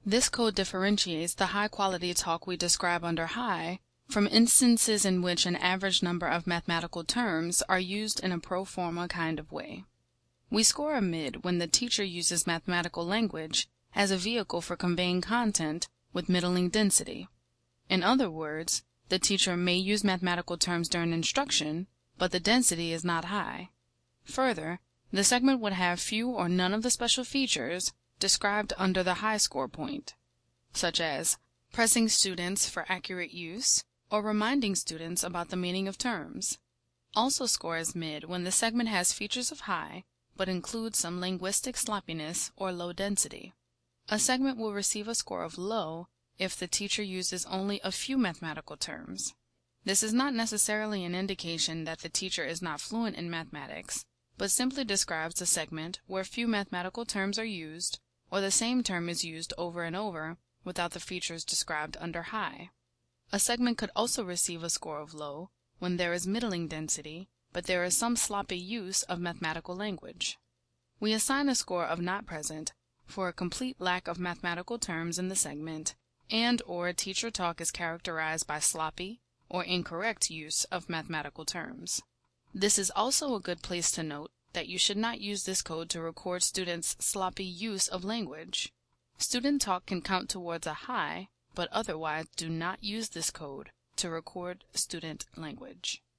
This code differentiates the high-quality talk we describe under high from instances in which an average number of mathematical terms are used in a pro forma kind of way. We score a mid when the teacher uses mathematical language as a vehicle for conveying content with middling density. In other words, the teacher may use mathematical terms during instruction, but the density is not high. Further, the segment would have few or none of the special features described under the high score point, such as pressing students for accurate use or reminding students about the meaning of terms. Also score as mid when the segment has features of high, but includes some linguistic sloppiness or low density. A segment will receive a score of low if the teacher uses only a few mathematical terms. This is not necessarily an indication that the teacher is not fluent in mathematics, but simply describes a segment where few mathematical terms are used, or the same term is used over and over without the features described under high. A segment could also receive a score of low when there is middling density, but there is some sloppy use of mathematical language. We assign a score of not present for a complete lack of mathematical terms in the segment, and/or teacher talk is characterized by sloppy or incorrect use of mathematical terms. This is also a good place to note that you should not use this code to record students' sloppy use of language. Student talk can count towards a high, but otherwise do not use this code to record student language.